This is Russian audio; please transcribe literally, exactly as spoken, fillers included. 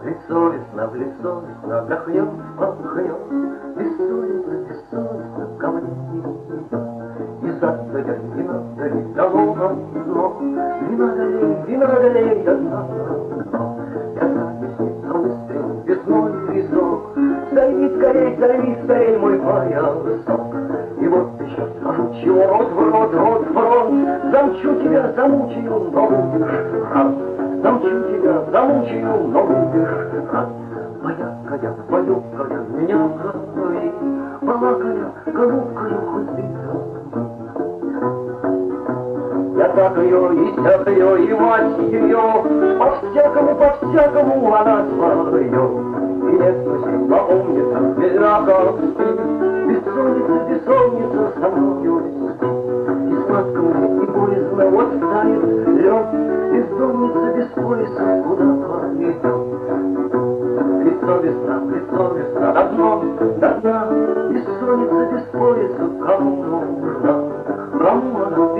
Лицо весна в лицо весна отдохнем, отдохнем. Бессонница, бессонница ко мне идет. И задали, не надо ли, дало нам дно. Не надо ли, не надо ли, да надо. Я записница выстрел, весной песок. Сорви скорей, сорви скорей мой поясок. И вот еще скажу, чего рот в рот, рот в рот. Замчу тебя, замучаю, но будешь рад. Замчу тебя, замучаю, но будешь рад. Моя коня, мою коня, меня крови, балакая, голубкою хоть ты. Я так ее, и сяк ее, и мать ее, по-всякому, по-всякому она свое. И нет мысли, напомнится, бедняка спит, бессонница, бессонница со мною спит. И сладко мне, и боязно, вот тает лед, бездомница без пояса куда-то идет. Лицо весна, лицо весна, до дна, до дна, бессонница без пояса, кому нужна, кому она?